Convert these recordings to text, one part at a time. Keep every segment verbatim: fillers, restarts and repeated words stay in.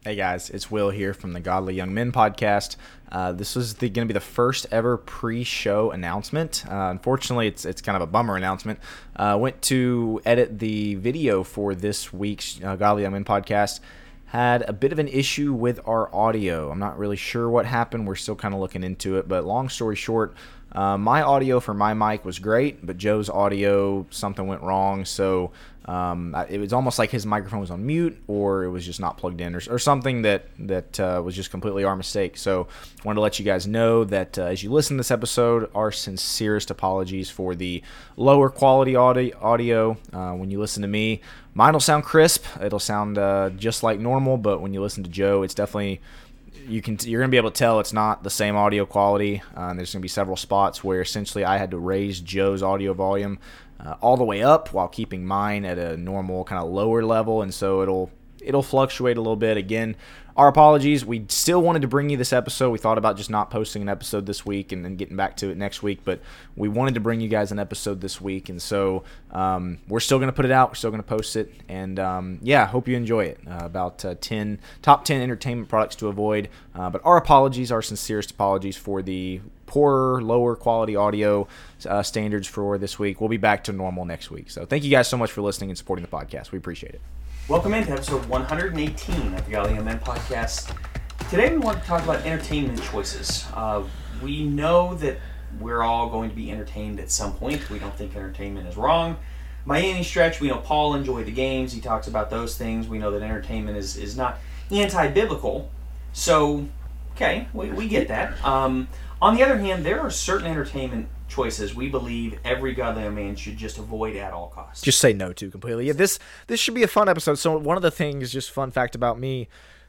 Hey guys, it's Will here from the Godly Young Men podcast. Uh, this was going to be the first ever pre-show announcement. Uh, unfortunately, it's it's kind of a bummer announcement. I uh, went to edit the video for this week's uh, Godly Young Men podcast. Had a bit of an issue with our audio. I'm not really sure what happened. We're still kind of looking into it. But long story short, uh, my audio for my mic was great, but Joe's audio, something went wrong. So um, it was almost like his microphone was on mute, or it was just not plugged in, or, or something that that uh, was just completely our mistake. So I wanted to let you guys know that uh, as you listen to this episode, our sincerest apologies for the lower quality audio. audio. Uh, when you listen to me, mine will sound crisp. It'll sound uh, just like normal, but when you listen to Joe, it's definitely you can you're gonna be able to tell it's not the same audio quality. Uh, and there's gonna be several spots where essentially I had to raise Joe's audio volume uh, all the way up while keeping mine at a normal kind of lower level, and so it'll it'll fluctuate a little bit. Again, our apologies. We still wanted to bring you this episode. We thought about just not posting an episode this week and then getting back to it next week, but we wanted to bring you guys an episode this week, and so um, we're still going to put it out. We're still going to post it, and um, yeah, hope you enjoy it. Uh, about uh, ten top ten entertainment products to avoid, uh, but our apologies, our sincerest apologies for the poorer, lower quality audio uh, standards for this week. We'll be back to normal next week. So thank you guys so much for listening and supporting the podcast. We appreciate it. Welcome into episode one hundred eighteen of the Godly Young Men podcast. Today we want to talk about entertainment choices. Uh, we know that we're all going to be entertained at some point. We don't think entertainment is wrong by any stretch. We know Paul enjoyed the games. He talks about those things. We know that entertainment is, is not anti-biblical. So, okay, we, we get that. Um, on the other hand, there are certain entertainment choices we believe every godly young man should just avoid at all costs. Just say no to completely. Yeah, this this should be a fun episode. So one of the things, just fun fact about me,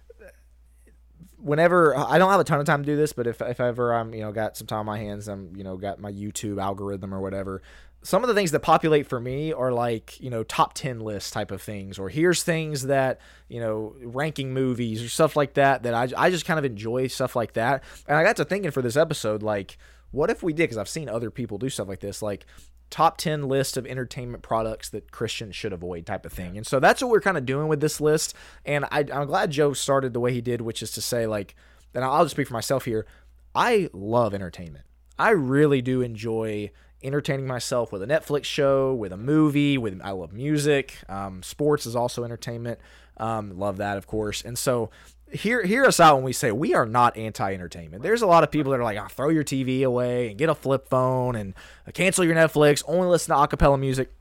whenever I don't have a ton of time to do this, but if if ever I'm you know got some time on my hands, I'm you know got my YouTube algorithm or whatever. Some of the things that populate for me are like, you know, top ten list type of things, or here's things that, you know, ranking movies or stuff like that, that I, I just kind of enjoy stuff like that. And I got to thinking for this episode, like, what if we did, because I've seen other people do stuff like this, like top ten list of entertainment products that Christians should avoid type of thing. And so that's what we're kind of doing with this list. And I, I'm glad Joe started the way he did, which is to say, like, and I'll just speak for myself here, I love entertainment. I really do enjoy entertaining myself with a Netflix show, with a movie, with I love music. Um, sports is also entertainment. Um, love that, of course. And so hear hear us out when we say we are not anti-entertainment. There's a lot of people that are like, oh, throw your T V away and get a flip phone and cancel your Netflix, only listen to a cappella music.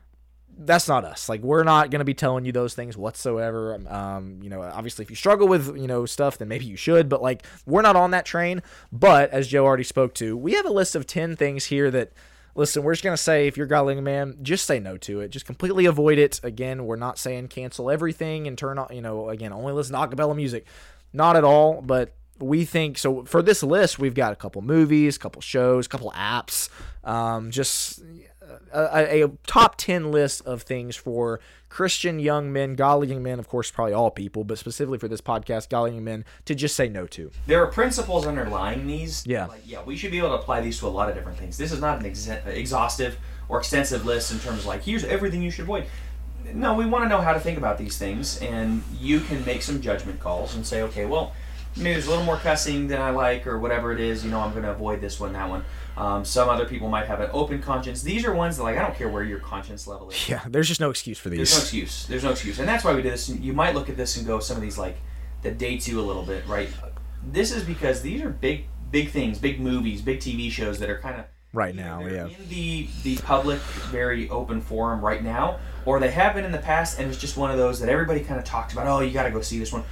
That's not us. Like, we're not going to be telling you those things whatsoever. Um, you know, obviously if you struggle with, you know, stuff, then maybe you should, but like, we're not on that train. But as Joe already spoke to, we have a list of ten things here that, listen, we're just going to say, if you're a godly man, just say no to it. Just completely avoid it. Again, we're not saying cancel everything and turn on, you know, again, only listen to a cappella music. Not at all, but we think, so for this list, we've got a couple movies, a couple shows, a couple apps, um, just a, a, a top ten list of things for Christian young men, godly young men, of course, probably all people, but specifically for this podcast, godly young men, to just say no to. There are principles underlying these. Yeah. Like, yeah, we should be able to apply these to a lot of different things. This is not an ex- exhaustive or extensive list in terms of like, here's everything you should avoid. No, we want to know how to think about these things, and you can make some judgment calls and say, okay, well, maybe there's a little more cussing than I like, or whatever it is, you know, I'm going to avoid this one, that one. Um, some other people might have an open conscience. These are ones that, like, I don't care where your conscience level is. Yeah, there's just no excuse for these. There's no excuse. There's no excuse. And that's why we did this. You might look at this and go, some of these, like, that dates you a little bit, right? This is because these are big, big things, big movies, big T V shows that are kind of... Right now, they're yeah. in the, the public, very open forum right now, or they have been in the past, and it's just one of those that everybody kind of talks about, oh, you got to go see this one.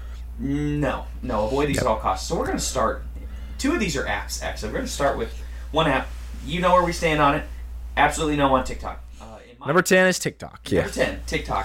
No, no, avoid these Yep. at all costs. So we're going to start, two of these are apps, actually. We're going to start with one app. You know where we stand on it. Absolutely no on TikTok. Uh, in my Number ten is TikTok. Yeah. Number ten, TikTok.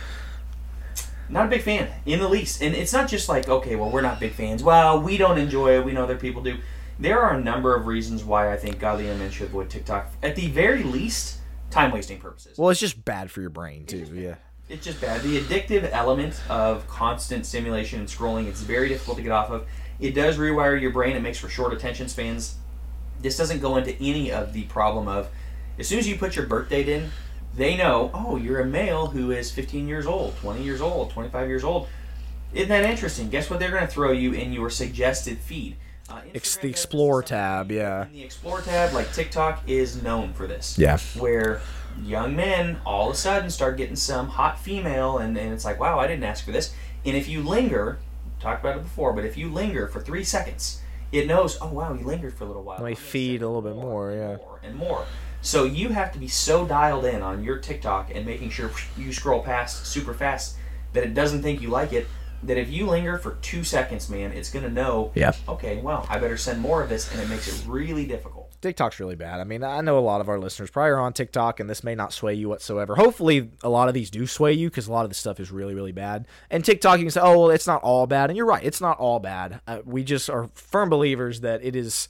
Not a big fan, in the least. And it's not just like, okay, well, we're not big fans. Well, we don't enjoy it. We know other people do. There are a number of reasons why I think godly young men should avoid TikTok. At the very least, time-wasting purposes. Well, it's just bad for your brain, too. Yeah. It's just bad. The addictive element of constant stimulation and scrolling, it's very difficult to get off of. It does rewire your brain. It makes for short attention spans. This doesn't go into any of the problem of, as soon as you put your birth date in, they know, oh, you're a male who is fifteen years old, twenty years old, twenty-five years old. Isn't that interesting? Guess what they're going to throw you in your suggested feed? Uh, Ex- the Explore tab, yeah. In the Explore tab, like TikTok is known for this. Yeah. Where young men all of a sudden start getting some hot female, and, and it's like, wow, I didn't ask for this. And if you linger, talked about it before, but if you linger for three seconds, it knows, oh, wow, you lingered for a little while. Let me feed a little bit more, yeah. More and more. So you have to be so dialed in on your TikTok and making sure you scroll past super fast that it doesn't think you like it, that if you linger for two seconds, man, it's going to know, yeah. okay, well, I better send more of this, and it makes it really difficult. TikTok's really bad. I mean, I know a lot of our listeners probably are on TikTok, and this may not sway you whatsoever. Hopefully, a lot of these do sway you, because a lot of this stuff is really, really bad. And TikTok, you can say, oh, well, it's not all bad. And you're right, it's not all bad. Uh, we just are firm believers that it is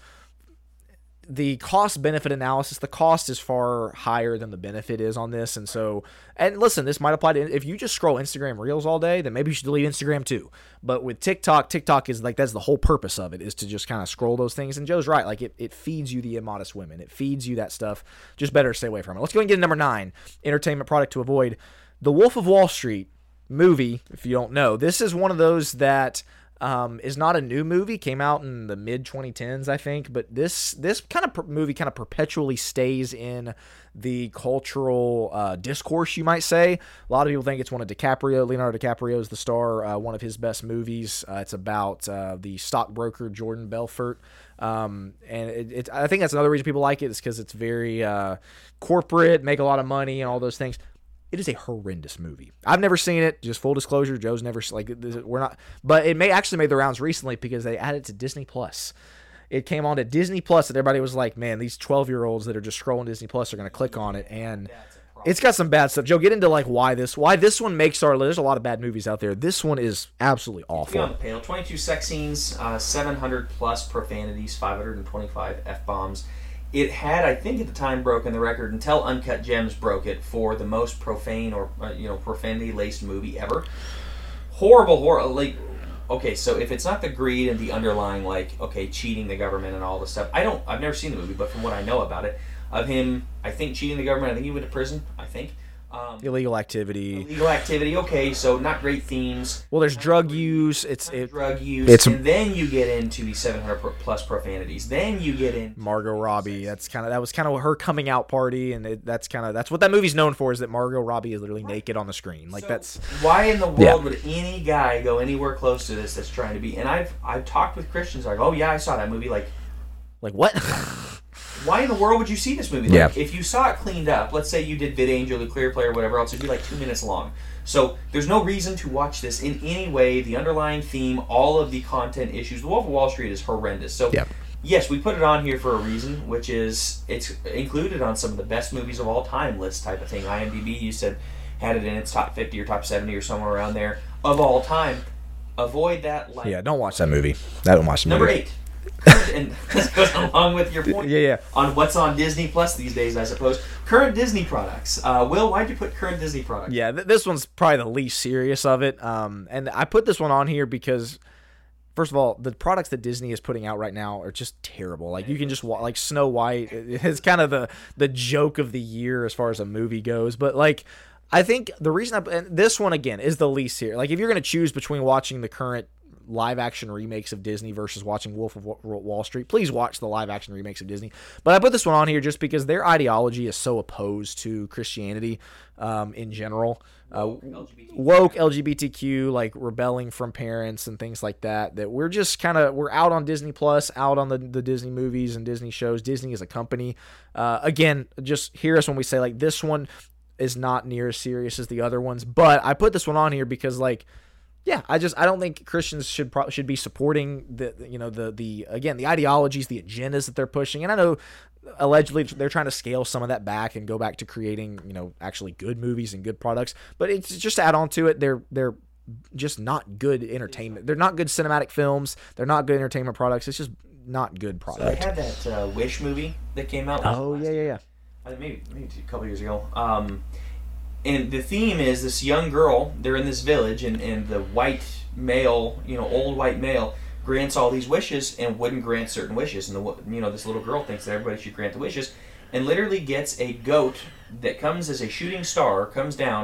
the cost-benefit analysis. The cost is far higher than the benefit is on this. And so, and listen, this might apply to, if you just scroll Instagram Reels all day, then maybe you should delete Instagram too. But with TikTok, TikTok is like, that's the whole purpose of it, is to just kind of scroll those things. And Joe's right. Like, it, it feeds you the immodest women. It feeds you that stuff. Just better stay away from it. Let's go and get to number nine, entertainment product to avoid. The Wolf of Wall Street movie, if you don't know. This is one of those that Um, is not a new movie, came out in the mid twenty tens, I think, but this this kind of per- movie kind of perpetually stays in the cultural uh, discourse, you might say. A lot of people think it's one of DiCaprio. Leonardo DiCaprio is the star, uh, one of his best movies. Uh, it's about uh, the stockbroker Jordan Belfort, um, and it, it, I think that's another reason people like it, is because it's very uh, corporate, make a lot of money, and all those things. It is a horrendous movie. I've never seen it. Just full disclosure, Joe's never like we're not. But it may actually made the rounds recently because they added it to Disney Plus. It came on to Disney Plus, and everybody was like, "Man, these twelve-year-olds that are just scrolling Disney Plus are going to click on it." And it's got some bad stuff. Joe, get into like why this why this one makes our list. There's a lot of bad movies out there. This one is absolutely awful. On the pale, twenty-two sex scenes, uh, seven hundred plus profanities, five hundred twenty-five f bombs. It had, I think at the time, broken the record until Uncut Gems broke it for the most profane or uh, you know profanity-laced movie ever. Horrible, horrible. Like, okay, so if it's not the greed and the underlying, like, okay, cheating the government and all this stuff, I don't. I've never seen the movie, but from what I know about it, of him, I think cheating the government. I think he went to prison. I think. Um, illegal activity. Illegal activity. Okay, so not great themes. Well, there's drug use. It's it, drug use. It's, and then you get into the seven hundred plus profanities. Then you get in Margot Robbie. That's kind of that was kind of her coming out party, and it, that's kind of that's what that movie's known for, is that Margot Robbie is literally naked on the screen. Like, so that's why in the world yeah. would any guy go anywhere close to this that's trying to be? And I've I've talked with Christians like, oh yeah, I saw that movie. Like, like what? Why in the world would you see this movie? Yeah. Like, if you saw it cleaned up, let's say you did VidAngel or Clear Play or whatever else, it'd be like two minutes long. So there's no reason to watch this in any way. The underlying theme, all of the content issues. The Wolf of Wall Street is horrendous. So yeah. yes, we put it on here for a reason, which is it's included on some of the best movies of all time list type of thing. IMDb, you said, had it in its top fifty or top seventy or somewhere around there of all time. Avoid that. Like yeah, don't watch that movie. I don't watch the Number movie. eight. And this goes along with your point yeah, yeah. on what's on Disney Plus these days, I suppose. Current Disney products. Uh, Will, why'd you put current Disney products? Yeah, th- this one's probably the least serious of it. Um, and I put this one on here because, first of all, the products that Disney is putting out right now are just terrible. Like, you can just wa- like Snow White. It's kind of the the joke of the year as far as a movie goes. But like, I think the reason I and this one again is the least here. Like, if you're going to choose between watching the current live action remakes of Disney versus watching Wolf of Wall Street, please watch the live action remakes of Disney. But I put this one on here just because their ideology is so opposed to Christianity um, in general. Uh, woke, L G B T Q. woke L G B T Q, like rebelling from parents and things like that, that we're just kind of, we're out on Disney Plus, out on the, the Disney movies and Disney shows. Disney is a company. Uh, again, just hear us when we say like this one is not near as serious as the other ones, but I put this one on here because like, yeah, I just I don't think Christians should pro- should be supporting the you know the the again the ideologies, the agendas that they're pushing, and I know allegedly they're trying to scale some of that back and go back to creating you know actually good movies and good products, but it's just to add on to it, they're they're just not good entertainment. They're not good cinematic films. They're not good entertainment products. It's just not good product. So they had that uh, Wish movie that came out. Oh yeah yeah yeah. I think maybe maybe a couple years ago. Um, And the theme is this young girl, they're in this village, and, and the white male, you know, old white male, grants all these wishes and wouldn't grant certain wishes. And, the you know, this little girl thinks that everybody should grant the wishes and literally gets a goat that comes as a shooting star, comes down,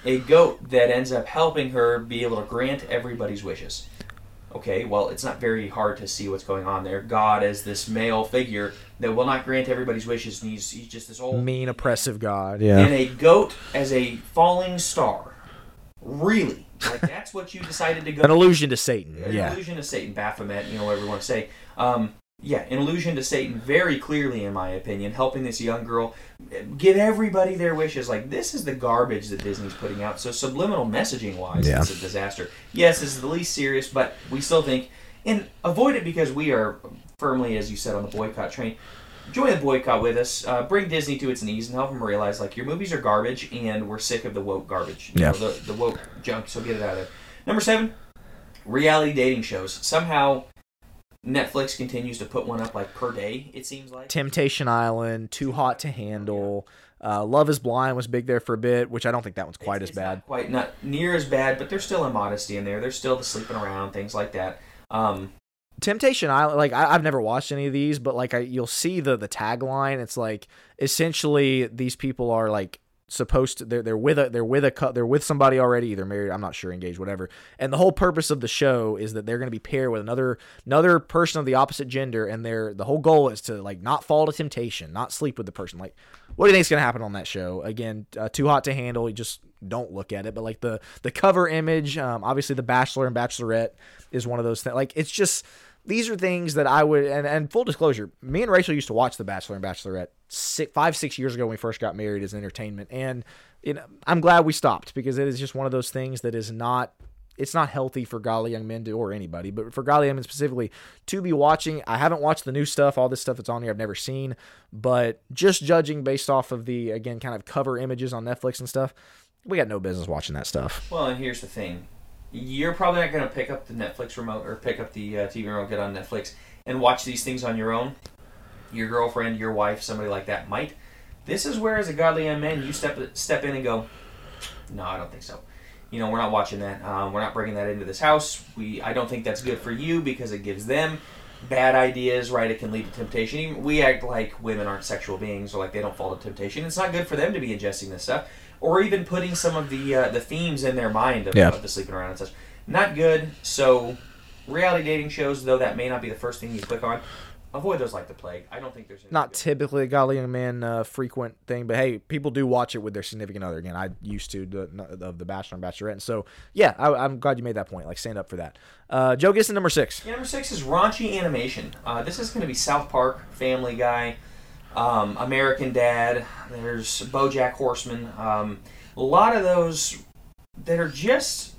a goat that ends up helping her be able to grant everybody's wishes. Okay, well, it's not very hard to see what's going on there. God as this male figure that will not grant everybody's wishes, and he's, he's just this old... mean, oppressive God, yeah. And a goat as a falling star. Really? Like, that's what you decided to go... An allusion to Satan, An yeah. allusion to Satan, Baphomet, you know, whatever you want to say. Um, yeah, an allusion to Satan, very clearly, in my opinion, helping this young girl give everybody their wishes. Like, this is the garbage that Disney's putting out. So subliminal messaging-wise, yeah. it's a disaster. Yes, this is the least serious, but we still think... And avoid it because we are firmly, as you said, on the boycott train. Join the boycott with us. Uh, bring Disney to its knees and help them realize, like, your movies are garbage, and we're sick of the woke garbage. You yeah. know, the, the woke junk, so get it out of there. Number seven, reality dating shows. Somehow... Netflix continues to put one up like per day, it seems like. Temptation Island, Too Hot to Handle, uh, Love is Blind was big there for a bit, which I don't think that one's quite it's, as it's bad. Not quite, not near as bad, but there's still immodesty in there. There's still the sleeping around, things like that. Um, Temptation Island, like I, I've never watched any of these, but like I, you'll see the the tagline. It's like essentially these people are like supposed to they're they're with a they're with a cou- they're with somebody already, either married, I'm not sure, engaged, whatever. And the whole purpose of the show is that they're going to be paired with another another person of the opposite gender, and they're the whole goal is to like not fall to temptation, not sleep with the person. Like, what do you think's going to happen on that show? Again, uh, Too Hot to Handle. You just don't look at it, but like the the cover image, um, obviously the Bachelor and Bachelorette is one of those things. Like, it's just. These are things that I would, and, and full disclosure, me and Rachel used to watch The Bachelor and Bachelorette six, five, six years ago when we first got married as entertainment. And you know, I'm glad we stopped because it is just one of those things that is not, it's not healthy for godly young men to, or anybody, but for godly young men specifically to be watching. I haven't watched the new stuff, all this stuff that's on here I've never seen, but just judging based off of the, again, kind of cover images on Netflix and stuff, we got no business watching that stuff. Well, and here's the thing. You're probably not going to pick up the Netflix remote or pick up the uh, T V remote, get on Netflix, and watch these things on your own. Your girlfriend, your wife, somebody like that might. This is where, as a godly young man, you step step in and go, no, I don't think so. You know, we're not watching that. Um, we're not bringing that into this house. We, I don't think that's good for you because it gives them bad ideas, right? It can lead to temptation. Even we act like women aren't sexual beings or like they don't fall to temptation. It's not good for them to be ingesting this stuff. Or even putting some of the uh, the themes in their mind of, yeah. of the sleeping around and such. Not good. So, reality dating shows, though that may not be the first thing you click on, avoid those like the plague. I don't think there's... Not good. typically a godly young man uh, frequent thing, but hey, people do watch it with their significant other. Again, I used to, the, of The Bachelor and Bachelorette. And so, yeah, I, I'm glad you made that point. Like, stand up for that. Uh, Joe, get to number six. Yeah, number six is raunchy animation. Uh, this is going to be South Park, Family Guy, um, American Dad. There's BoJack Horseman. Um... A lot of those that are just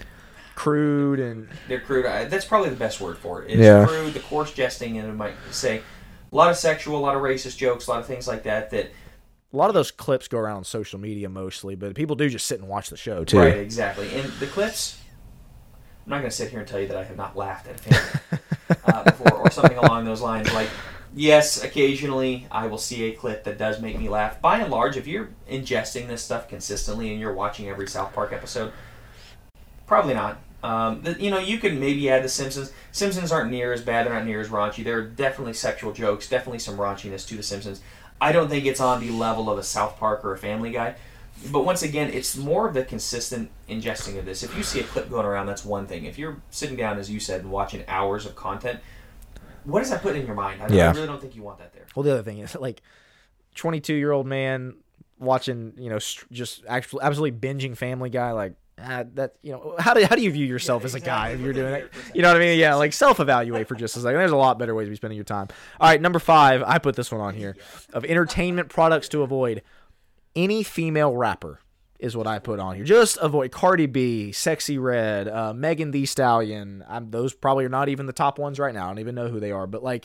crude and they're crude. That's probably the best word for it. It's yeah. crude, the coarse jesting, and it might say a lot of sexual, a lot of racist jokes, a lot of things like that. That a lot of those clips go around on social media mostly, but people do just sit and watch the show too. Right, exactly. And the clips, I'm not going to sit here and tell you that I have not laughed at a family uh, before or something along those lines. Like, yes, occasionally I will see a clip that does make me laugh. By and large, if you're ingesting this stuff consistently and you're watching every South Park episode, probably not. Um, the, you know, you can maybe add The Simpsons. Simpsons aren't near as bad. They're not near as raunchy. There are definitely sexual jokes, definitely some raunchiness to The Simpsons. I don't think it's on the level of a South Park or a Family Guy. But once again, it's more of the consistent ingesting of this. If you see a clip going around, that's one thing. If you're sitting down, as you said, and watching hours of content, what does that put in your mind? I, yeah. I really don't think you want that there. Well, the other thing is, like, twenty-two-year-old man watching, you know, st- just actually absolutely binging Family Guy, like, ah, that, you know, how do how do you view yourself yeah, as a exactly. guy if you're doing that? that? You know what I mean? Yeah, like, self-evaluate for just a second. There's a lot better ways to be spending your time. All right, number five, I put this one on here, of entertainment products to avoid. Any female rapper is what I put on here. Just avoid Cardi B, Sexy Red, uh, Megan Thee Stallion. I'm, those probably are not even the top ones right now. I don't even know who they are. But, like,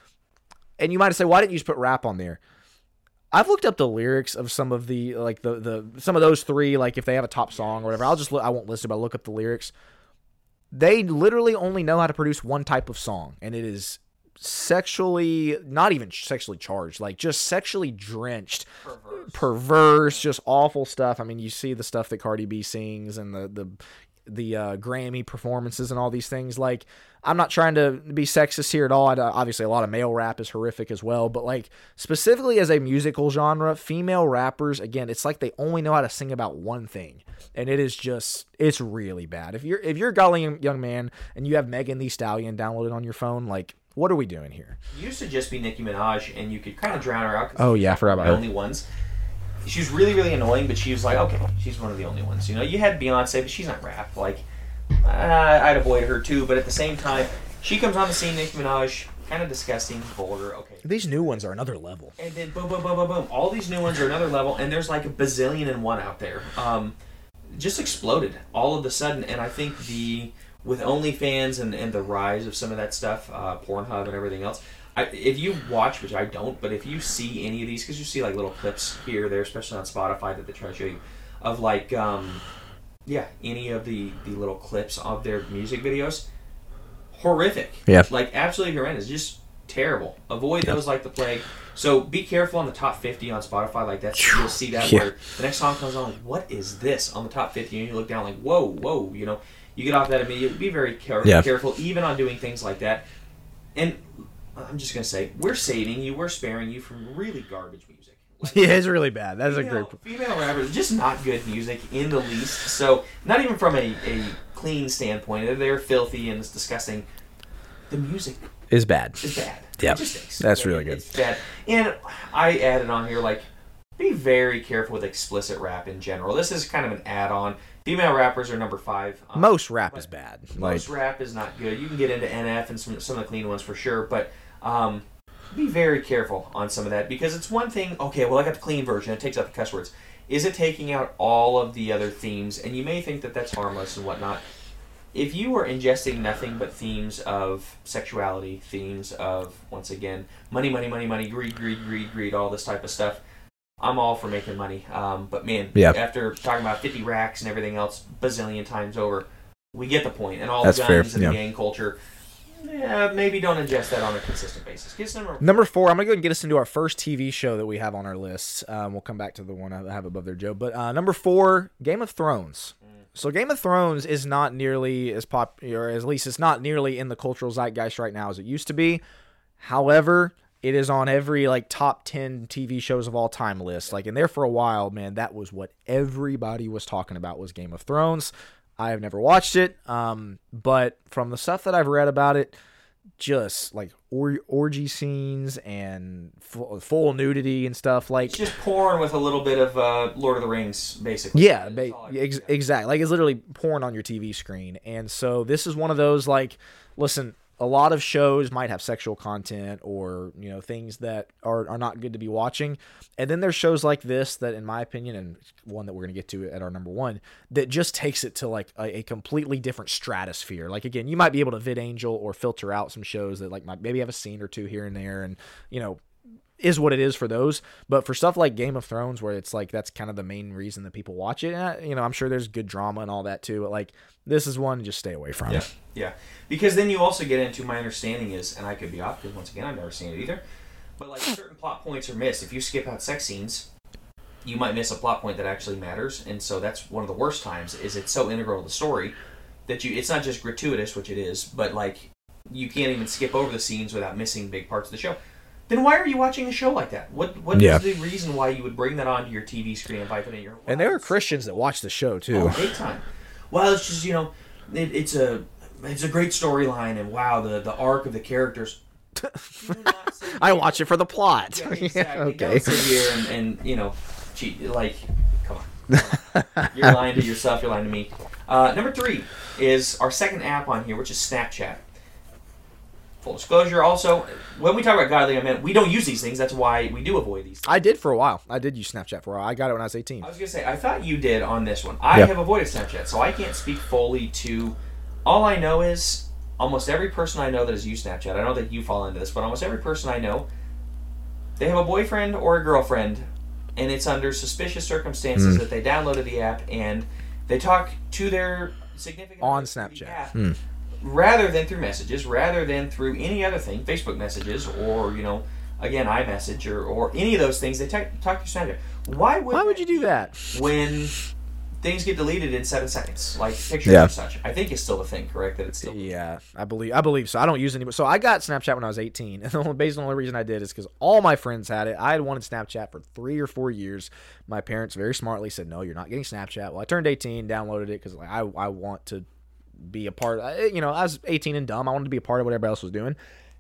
and you might say, why didn't you just put rap on there? I've looked up the lyrics of some of the, like, the, the some of those three, like, if they have a top song or whatever. I'll just look, I won't list it, but I'll look up the lyrics. They literally only know how to produce one type of song, and it is sexually, not even sexually charged, like just sexually drenched, perverse, perverse just awful stuff. I mean, you see the stuff that Cardi B sings and the, the the uh, Grammy performances and all these things. Like, I'm not trying to be sexist here at all. I, obviously, a lot of male rap is horrific as well. But, like, specifically as a musical genre, female rappers, again, it's like they only know how to sing about one thing. And it is just, it's really bad. If you're if you're a godly young man and you have Megan Thee Stallion downloaded on your phone, like, what are we doing here? It used to just be Nicki Minaj, and you could kind of drown her out. Oh, yeah, I forgot about the her. only ones. She was really, really annoying, but she was like, okay, she's one of the only ones. You know, you had Beyonce, but she's not rap. Like, uh, I'd avoid her too, but at the same time, she comes on the scene, Nicki Minaj, kind of disgusting, vulgar, okay. These new ones are another level. And then boom, boom, boom, boom, boom. All these new ones are another level, and there's like a bazillion and one out there. Um, just exploded all of a sudden, and I think the, with OnlyFans and, and the rise of some of that stuff, uh, Pornhub and everything else, I, if you watch, which I don't, but if you see any of these, because you see like little clips here or there, especially on Spotify that they try to show you, of like, um, yeah, any of the, the little clips of their music videos, horrific. Yeah. Like, absolutely horrendous. Just terrible. Avoid Yep. those like the plague. So be careful on the top fifty on Spotify. Like, that's, you'll see that Yeah. where the next song comes on, like, what is this on the top fifty? And you look down like, whoa, whoa, you know. You get off that immediately. Be very care- Yeah. careful, even on doing things like that. And I'm just going to say, we're saving you, we're sparing you from really garbage music. Like, Yeah, it's really bad. That's a female, great... female rappers, just not good music in the least. So, not even from a, a clean standpoint. They're filthy and it's disgusting. The music Is bad. is bad. Yeah, It just stinks. that's It- really good. It's bad. And I added on here, like, be very careful with explicit rap in general. This is kind of an add-on. Female rappers are number five. Um, Most rap but is bad. Like, Most rap is not good. You can get into N F and some, some of the clean ones for sure, but um, be very careful on some of that because it's one thing, okay, well, I got the clean version. It takes out the cuss words. Is it taking out all of the other themes? And you may think that that's harmless and whatnot. If you are ingesting nothing but themes of sexuality, themes of, once again, money, money, money, money, greed, greed, greed, greed, all this type of stuff, I'm all for making money. Um, but man, Yeah. after talking about fifty racks and everything else bazillion times over, we get the point. And all That's the fair, guns and yeah. the gang culture, yeah, maybe don't ingest that on a consistent basis. Guess number number four, I'm going to go ahead and get us into our first T V show that we have on our list. Um, we'll come back to the one I have above there, Joe. But uh, number four, Game of Thrones. So Game of Thrones is not nearly as popular, or at least it's not nearly in the cultural zeitgeist right now as it used to be. However, it is on every like top ten T V shows of all time list. Like, and there for a while, man, that was what everybody was talking about was Game of Thrones. I have never watched it, um, but from the stuff that I've read about it, just like or- orgy scenes and full, full nudity and stuff like. It's just porn with a little bit of uh, Lord of the Rings, basically. Yeah, That's ba- all I can ex- say. exactly. Like, it's literally porn on your T V screen. And so this is one of those, like, listen, a lot of shows might have sexual content or, you know, things that are, are not good to be watching. And then there's shows like this that, in my opinion, and one that we're going to get to at our number one, that just takes it to, like, a, a completely different stratosphere. Like, again, you might be able to VidAngel or filter out some shows that, like, might maybe have a scene or two here and there and, you know, is what it is for those. But for stuff like Game of Thrones, where it's like that's kind of the main reason that people watch it, and, you know, I'm sure there's good drama and all that too, but like this is one to just stay away from. Yeah, yeah. Because then you also get into, my understanding is, and I could be off because once again I've never seen it either, but like certain plot points are missed. If you skip out sex scenes, you might miss a plot point that actually matters, and so that's one of the worst times. Is it's so integral to the story that you it's not just gratuitous, which it is, but like you can't even skip over the scenes without missing big parts of the show. Then why are you watching a show like that? What what Yeah. is the reason why you would bring that onto your T V screen and pipe it in your? And there are Christians that watch the show too. Oh, big time. Well, it's just, you know, it, it's a it's a great storyline, and wow, the the arc of the characters. Do not sit I here- watch it for the plot. Yeah, exactly. Okay. Don't sit here and, and you know, cheat. Like, come on. Come on. You're lying to yourself. You're lying to me. Uh, number three is our second app on here, which is Snapchat. Full disclosure, also, when we talk about godly men, we don't use these things. That's why we do avoid these things. I did for a while. I did use Snapchat for a while. I got it when I was eighteen. I was going to say, I thought you did on this one. I Yeah. have avoided Snapchat, so I can't speak fully to... All I know is almost every person I know that has used Snapchat, I know that you fall into this, but almost every person I know, they have a boyfriend or a girlfriend, and it's under suspicious circumstances Mm. that they downloaded the app, and they talk to their significant On other through the Snapchat. app, Mm. rather than through messages, rather than through any other thing, Facebook messages, or, you know, again, iMessage, or, or any of those things, they talk, talk to Snapchat. Why would, Why would you do that? when things get deleted in seven seconds, like pictures Yeah. and such. I think it's still the thing, correct? That it's still. Yeah, I believe I believe so. I don't use it anymore. So I got Snapchat when I was eighteen, and the only, basically the only reason I did is because all my friends had it. I had wanted Snapchat for three or four years. My parents very smartly said, "No, you're not getting Snapchat." Well, I turned eighteen, downloaded it because like I I want to be a part. I- You know, I was eighteen and dumb. I wanted to be a part of what everybody else was doing.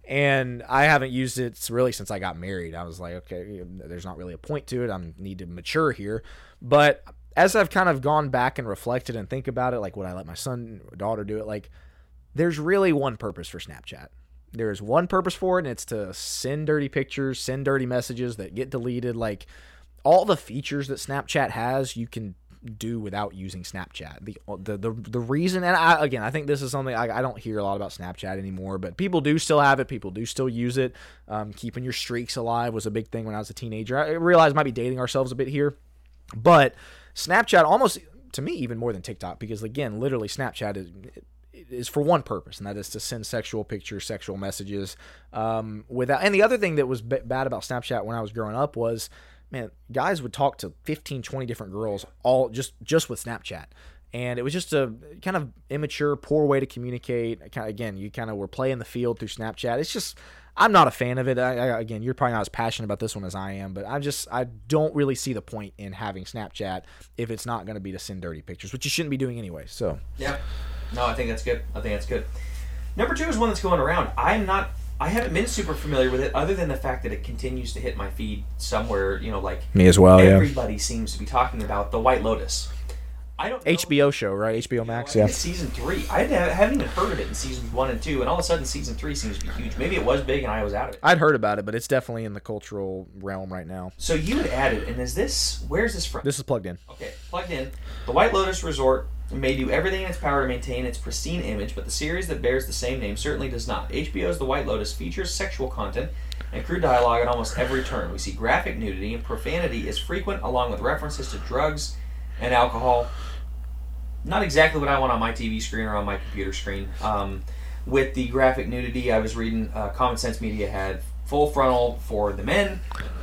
And I haven't used it really since I got married. I was like, okay, there's not really a point to it. I need to mature here. But as I've kind of gone back and reflected and think about it, like would I let my son or daughter do it? Like there's really one purpose for Snapchat. There is one purpose for it, and it's to send dirty pictures, send dirty messages that get deleted. Like all the features that Snapchat has, you can do without using Snapchat. The the the, the reason, and I, again, I think this is something I, I don't hear a lot about Snapchat anymore, but people do still have it. People do still use it. Um, keeping your streaks alive was a big thing when I was a teenager. I realize I might be dating ourselves a bit here, but Snapchat almost, to me, even more than TikTok, because again, literally Snapchat is is for one purpose, and that is to send sexual pictures, sexual messages. Um, without, and the other thing that was b- bad about Snapchat when I was growing up was, man, guys would talk to fifteen, twenty different girls all just, just with Snapchat. And it was just a kind of immature, poor way to communicate. Kind of, again, you kind of were playing the field through Snapchat. It's just, I'm not a fan of it. I, I, again, you're probably not as passionate about this one as I am, but I just, I don't really see the point in having Snapchat if it's not going to be to send dirty pictures, which you shouldn't be doing anyway. So, Yeah. No, I think that's good. I think that's good. Number two is one that's going around. I'm not, I haven't been super familiar with it other than the fact that it continues to hit my feed somewhere, you know, like me as well, everybody seems to be talking about The White Lotus. I don't know. H B O show, right? H B O Max, yeah. It's season three. I haven't even heard of it in seasons one and two, and all of a sudden season three seems to be huge. Maybe it was big and I was out of it. I'd heard about it, but it's definitely in the cultural realm right now. So you had added, and is this, where's this from? This is plugged in. Okay, plugged in. The White Lotus Resort may do everything in its power to maintain its pristine image, but the series that bears the same name certainly does not. H B O's The White Lotus features sexual content and crude dialogue at almost every turn. We see graphic nudity, and profanity is frequent, along with references to drugs and alcohol. Not exactly what I want on my T V screen or on my computer screen. Um, with the graphic nudity, I was reading uh, Common Sense Media had full frontal for the men,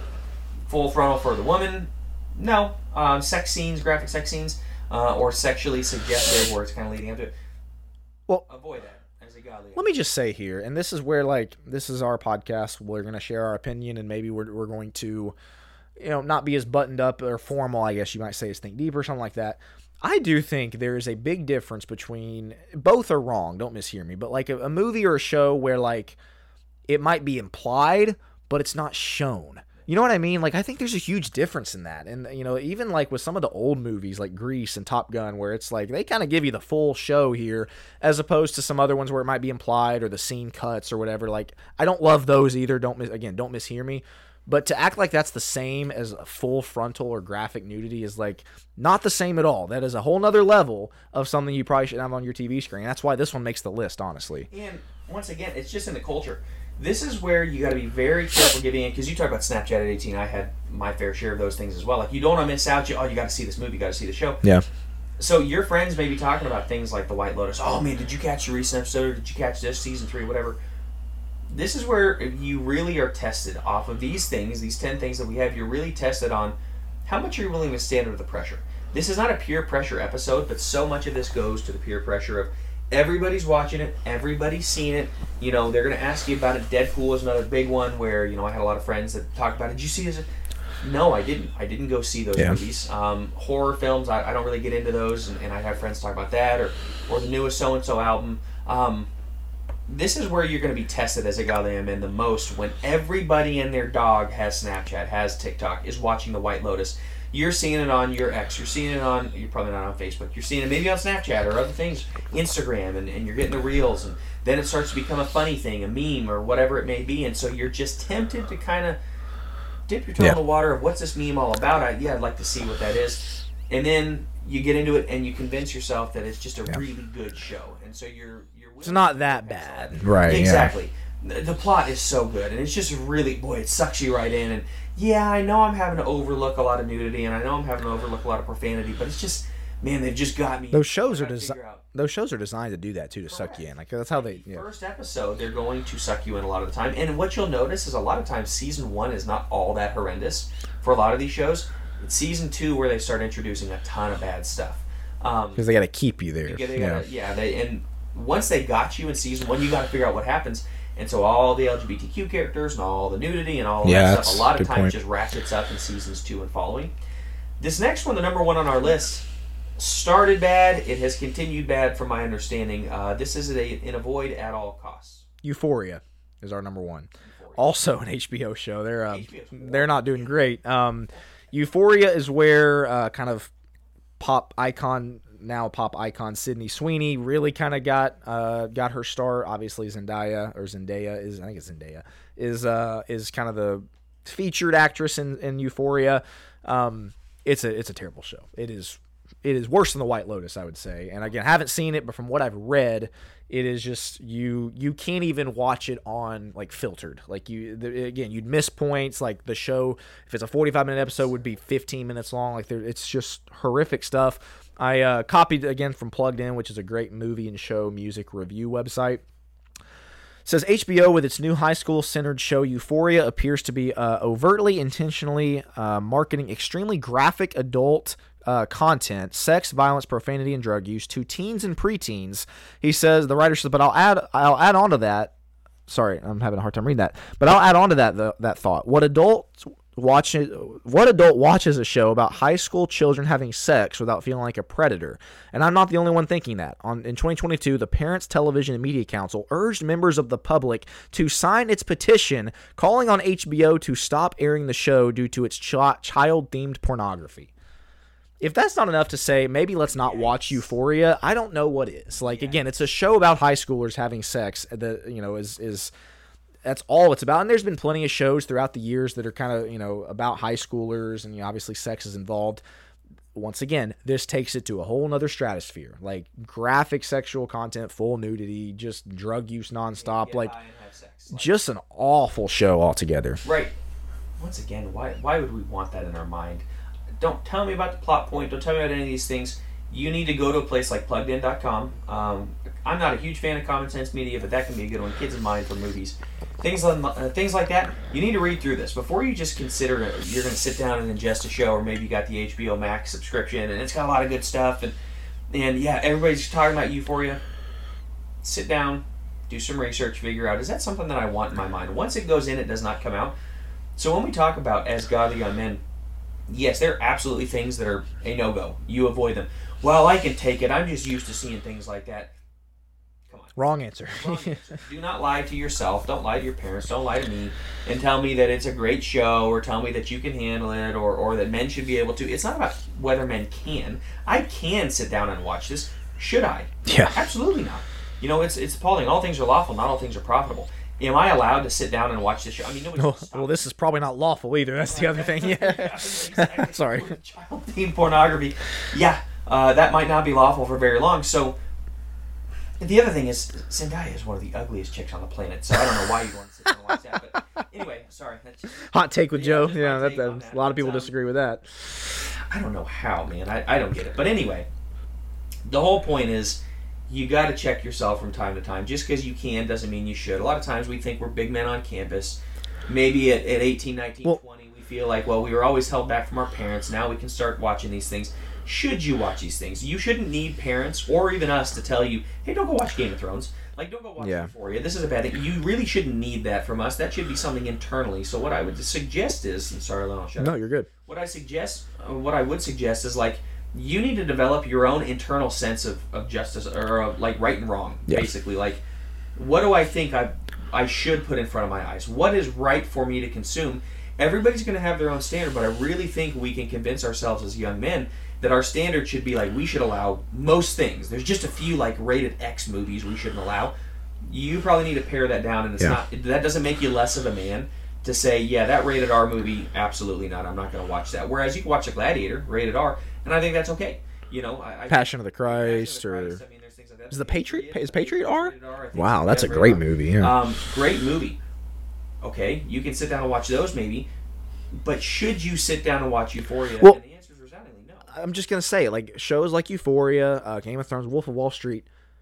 full frontal for the woman. No, um, sex scenes, graphic sex scenes, uh, or sexually suggestive, where it's kind of leading up to it. Well, avoid that as a godly. Let me just say here, and this is where, like, this is our podcast. We're going to share our opinion, and maybe we're, we're going to, you know, not be as buttoned up or formal, I guess you might say, as Think Deep or something like that. I do think there is a big difference between, both are wrong, don't mishear me, but like a, a movie or a show where like it might be implied, but it's not shown. You know what I mean? Like I think there's a huge difference in that. And you know, even like with some of the old movies like Grease and Top Gun, where it's like they kind of give you the full show here, as opposed to some other ones where it might be implied or the scene cuts or whatever. Like I don't love those either. Don't mis- again, don't mishear me. But to act like that's the same as a full frontal or graphic nudity is like not the same at all. That is a whole nother level of something you probably should have on your T V screen. That's why this one makes the list, honestly. And once again, it's just in the culture. This is where you got to be very careful getting in, because you talk about Snapchat at eighteen. I had my fair share of those things as well. Like you don't want to miss out. You, oh, you got to see this movie. You got to see the show. Yeah. So your friends may be talking about things like The White Lotus. Oh man, did you catch the recent episode? Or did you catch this season three? Whatever. This is where you really are tested off of these things, these ten things that we have. You're really tested on how much you're willing to stand under the pressure. This is not a peer pressure episode, but so much of this goes to the peer pressure of everybody's watching it, everybody's seen it. You know, they're going to ask you about it. Deadpool is another big one where, you know, I had a lot of friends that talked about it. Did you see this? No, I didn't. I didn't go see those yeah. movies. Um, horror films, I, I don't really get into those, and, and I have friends talk about that, or, or the newest so-and-so album. Um, This is where you're going to be tested as a godly man the most, when everybody and their dog has Snapchat, has TikTok, is watching The White Lotus. You're seeing it on your ex. You're seeing it on, you're probably not on Facebook. You're seeing it maybe on Snapchat or other things, Instagram, and, and you're getting the reels. And then it starts to become a funny thing, a meme, or whatever it may be. And so you're just tempted to kind of dip your toe yeah. in the water of what's this meme all about? I, yeah, I'd like to see what that is. And then you get into it and you convince yourself that it's just a yeah. really good show. And so you're... It's not that bad. Right, exactly. Yeah. The plot is so good, and it's just really, boy, it sucks you right in. And yeah, I know I'm having to overlook a lot of nudity, and I know I'm having to overlook a lot of profanity, but it's just, man, they've just got me. Those shows are designed. Those shows are designed to do that too, to Correct. Suck you in. Like that's how they. Yeah. First episode, they're going to suck you in a lot of the time, and what you'll notice is a lot of times season one is not all that horrendous for a lot of these shows. It's season two where they start introducing a ton of bad stuff. Um, Because they got to keep you there. they gotta, yeah. yeah. They, and once they got you in season one, you got to figure out what happens. And so all the L G B T Q characters and all the nudity and all Yeah, that that's stuff, a lot a of good times point. just ratchets up in seasons two and following. This next one, the number one on our list, started bad. It has continued bad from my understanding. Uh, this is a, an avoid at all costs. Euphoria is our number one. Euphoria. Also an H B O show. They're uh, H B O's they're not doing great. Um, Euphoria is where uh, kind of pop icon now pop icon Sydney Sweeney really kind of got uh, got her start. Obviously Zendaya or Zendaya is I think it's Zendaya is uh, is kind of the featured actress in, in Euphoria. Um, it's a it's a terrible show. It is it is worse than The White Lotus, I would say. And again, I haven't seen it, but from what I've read, it is just you you can't even watch it on like filtered. Like you the, again, you'd miss points. Like the show, if it's a forty-five minute episode, would be fifteen minutes long. Like there, it's just horrific stuff. I uh, copied again from Plugged In, which is a great movie and show music review website. Says H B O with its new high school centered show Euphoria appears to be uh, overtly, intentionally uh, marketing extremely graphic adult uh, content, sex, violence, profanity, and drug use to teens and preteens. He says the writer says, but I'll add I'll add on to that. Sorry, I'm having a hard time reading that, but I'll add on to that the, that thought. What adults watch what adult watches a show about high school children having sex without feeling like a predator? And I'm not the only one thinking that. On in twenty twenty-two, the Parents Television and Media Council urged members of the public to sign its petition calling on H B O to stop airing the show due to its ch- child-themed pornography. If that's not enough to say, maybe let's not watch Euphoria, I don't know what is. Like, again, it's a show about high schoolers having sex that, you know, is is that's all it's about. And there's been plenty of shows throughout the years that are kind of, you know, about high schoolers, and you know, obviously sex is involved. Once again, this takes it to a whole nother stratosphere. Like graphic sexual content, full nudity, just drug use nonstop. Get like, high and have sex. Like, just an awful show altogether. right. Once again, why why would we want that in our mind? Don't tell me about the plot point. Don't tell me about any of these things. You need to go to a place like plugged in dot com. Um, I'm not a huge fan of Common Sense Media, but that can be a good one. Kids in Mind for movies. Things like, uh, things like that. You need to read through this before you just consider it. You're going to sit down and ingest a show, or maybe you got the H B O Max subscription, and it's got a lot of good stuff. And, and yeah, everybody's talking about Euphoria. Sit down, do some research, figure out, is that something that I want in my mind? Once it goes in, it does not come out. So when we talk about As Godly Young Men, yes, there are absolutely things that are a no-go. You avoid them. Well, I can take it. I'm just used to seeing things like that. Come on. Wrong answer. Wrong answer. Do not lie to yourself. Don't lie to your parents. Don't lie to me and tell me that it's a great show, or tell me that you can handle it, or, or that men should be able to. It's not about whether men can. I can sit down and watch this. Should I? Yeah. Absolutely not. You know, it's it's appalling. All things are lawful. Not all things are profitable. Am I allowed to sit down and watch this show? I mean, nobody. well, well, this is probably not lawful either. That's the other thing. Yeah. Sorry. Child teen pornography. Yeah, uh, that might not be lawful for very long. So, the other thing is, Zendaya is one of the ugliest chicks on the planet. So I don't know why you'd want to sit down and watch that. But anyway, sorry. That's just, Hot take with Yeah, Joe. just Yeah, my that, take that, on a that. lot of people But, um, disagree with that. I don't know how, man. I, I don't get it. But anyway, the whole point is, you got to check yourself from time to time. Just because you can doesn't mean you should. A lot of times we think we're big men on campus. Maybe at, at eighteen, nineteen, Well- twenty, we feel like, well, we were always held back from our parents. Now we can start watching these things. Should you watch these things? You shouldn't need parents or even us to tell you, hey, don't go watch Game of Thrones. Like, don't go watch Yeah. Euphoria. This is a bad thing. You really shouldn't need that from us. That should be something internally. So what I would suggest is, and sorry, Lionel, shut No, up. you're good. What I suggest, uh, what I would suggest is like, you need to develop your own internal sense of, of justice, or of, like right and wrong, Yeah. basically. Like, what do I think I I should put in front of my eyes? What is right for me to consume? Everybody's going to have their own standard, but I really think we can convince ourselves as young men that our standard should be like, we should allow most things. There's just a few like rated X movies we shouldn't allow. You probably need to pare that down, and it's Yeah. not that doesn't make you less of a man to say, yeah, that rated R movie, absolutely not. I'm not going to watch that. Whereas you can watch a Gladiator, rated R, and I think that's okay. You know, I, I Passion of the Passion Christ, of the or Christ, I mean, there's things like that. is the Patriot? Is Patriot I R? think it's Wow, that's a rated great R. movie. Yeah. Um, great movie. Okay, you can sit down and watch those maybe, but should you sit down and watch Euphoria? Well- and the answer is resoundingly no. I'm just gonna say, like shows like Euphoria, uh, Game of Thrones, Wolf of Wall Street.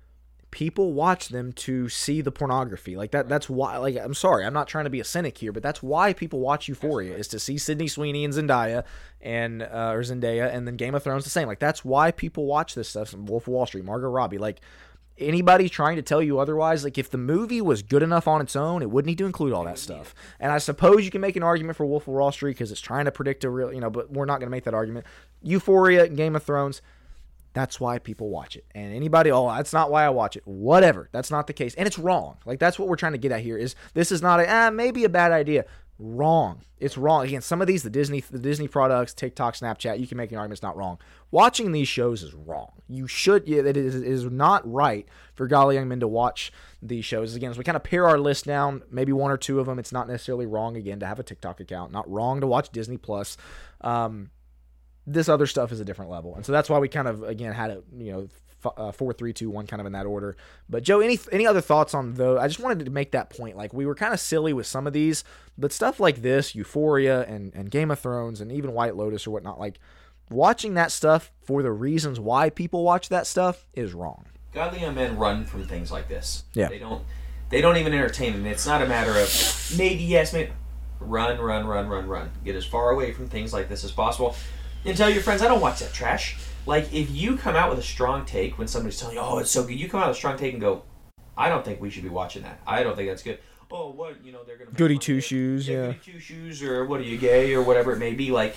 people watch them to see the pornography. Like that that's why, like, I'm sorry, I'm not trying to be a cynic here, but that's why people watch Euphoria, is to see Sydney Sweeney and Zendaya and uh, or Zendaya, and then Game of Thrones the same. Like, that's why people watch this stuff. Wolf of Wall Street, Margot Robbie. Like, anybody trying to tell you otherwise, like, if the movie was good enough on its own, it wouldn't need to include all that stuff. And I suppose you can make an argument for Wolf of Wall Street because it's trying to predict a real, you know, but we're not going to make that argument. Euphoria and Game of Thrones, that's why people watch it. And anybody, oh, that's not why I watch it. Whatever. That's not the case. And it's wrong. Like, that's what we're trying to get at here, is this is not a, ah, maybe a bad idea. Wrong. It's wrong. Again, some of these, the Disney the Disney products, TikTok, Snapchat, you can make an argument it's not wrong. Watching these shows is wrong. You should, yeah, it is, it is not right for golly young men to watch these shows. Again, as we kind of pare our list down, maybe one or two of them, it's not necessarily wrong, again, to have a TikTok account. Not wrong to watch Disney Plus. Um, this other stuff is a different level. And so that's why we kind of, again, had it, you know, f- uh, four, three, two, one, kind of in that order. But Joe, any any other thoughts on those? I just wanted to make that point. Like, we were kind of silly with some of these, but stuff like this, Euphoria and, and Game of Thrones and even White Lotus or whatnot, like, watching that stuff for the reasons why people watch that stuff is wrong. Godly young men run from things like this. Yeah. They don't they don't even entertain them. It's not a matter of maybe yes, maybe run, run, run, run, run. Get as far away from things like this as possible. And tell your friends, I don't watch that trash. Like, if you come out with a strong take when somebody's telling you, oh, it's so good, you come out with a strong take and go, I don't think we should be watching that. I don't think that's good. Oh, what, you know, they're going to... Goody two-shoes, yeah. Goody two-shoes, or what are you, gay, or whatever it may be. Like,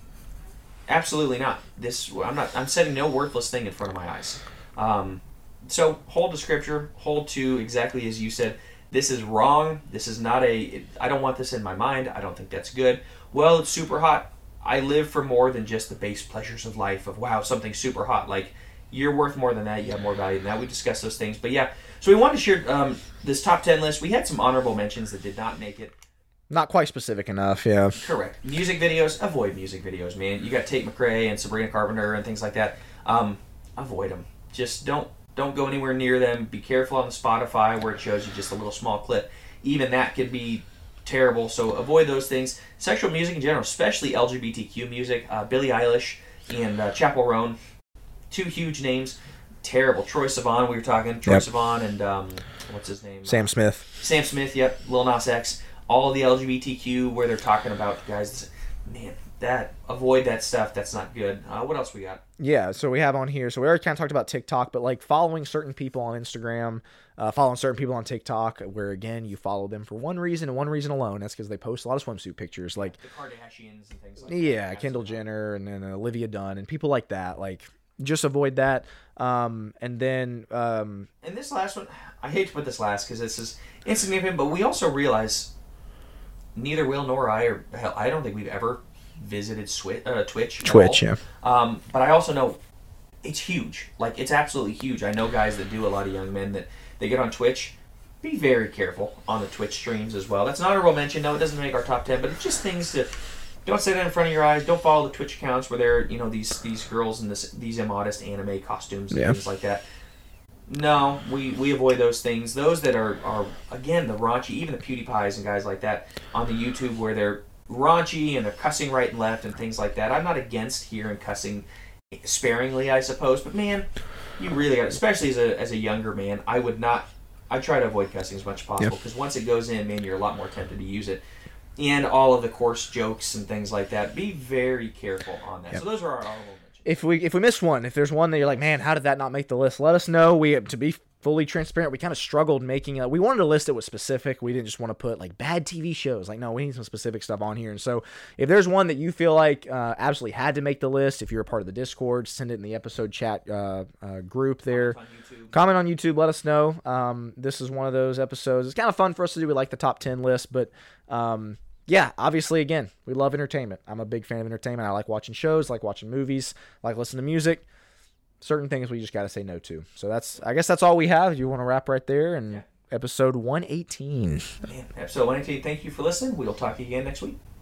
absolutely not. This, I'm not, I'm setting no worthless thing in front of my eyes. Um, so, hold to Scripture, hold to exactly as you said, this is wrong, this is not a, it, I don't want this in my mind, I don't think that's good. Well, it's super hot. I live for more than just the base pleasures of life of, wow, something's super hot. Like, you're worth more than that. You have more value than that. We discussed those things. But, yeah, so we wanted to share um, this top ten list. We had some honorable mentions that did not make it. Not quite specific enough, yeah. Correct. Music videos, avoid music videos, man. You got Tate McRae and Sabrina Carpenter and things like that. Um, avoid them. Just don't don't go anywhere near them. Be careful on the Spotify where it shows you just a little small clip. Even that could be terrible, so avoid those things. Sexual music in general, especially L G B T Q music. Uh, Billie Eilish and uh, Chappell Roan, two huge names. Terrible. Troye Sivan, we were talking. Troye Yep. Sivan and um, what's his name? Sam Smith. Sam Smith, yep. Lil Nas X. All of the L G B T Q where they're talking about guys. Man, that avoid that stuff. That's not good. Uh, what else we got? Yeah, so we have on here, so we already kind of talked about TikTok, but like following certain people on Instagram, uh, following certain people on TikTok, where again, you follow them for one reason and one reason alone. That's because they post a lot of swimsuit pictures. Like, The Kardashians and things like yeah, that. Kendall Jenner and then Olivia Dunn and people like that. Like, just avoid that. Um, and then, um, And this last one, I hate to put this last because this is insignificant, but we also realize neither Will nor I, or hell, I don't think we've ever visited Swi- uh, Twitch. at Twitch, all. yeah. Um, but I also know it's huge. Like, it's absolutely huge. I know guys that do, a lot of young men that they get on Twitch. Be very careful on the Twitch streams as well. That's an honorable mention. No, it doesn't make our top ten, but it's just things to... Don't say that in front of your eyes. Don't follow the Twitch accounts where they're, you know, these these girls in this these immodest anime costumes and Yeah. things like that. No, we, we avoid those things. Those that are, are, again, the raunchy, even the PewDiePies and guys like that on the YouTube where they're raunchy and they're cussing right and left and things like that. I'm not against hearing cussing sparingly, I suppose, but man, you really got, especially as a as a younger man, I would not, I try to avoid cussing as much as possible because once it goes in, man, you're a lot more tempted to use it. And all of the coarse jokes and things like that. Be very careful on that. Yep. So those are our honorable mentions. if we if we miss one, if there's one that you're like, man, how did that not make the list? Let us know. We to be fully transparent, we kind of struggled making a, we wanted a list that was specific. We didn't just want to put like bad T V shows. Like, no, we need some specific stuff on here. And so if there's one that you feel like uh, absolutely had to make the list, if you're a part of the Discord, send it in the episode chat uh, uh, group there. On YouTube. Comment on YouTube. Let us know. Um, this is one of those episodes. It's kind of fun for us to do. We like the top ten list, but um, yeah, obviously, again, we love entertainment. I'm a big fan of entertainment. I like watching shows, like watching movies, like listening to music. Certain things we just got to say no to. So that's, I guess that's all we have. You want to wrap right there? And Yeah. episode one eighteen. Man, episode one eighteen. Thank you for listening. We'll talk to you again next week.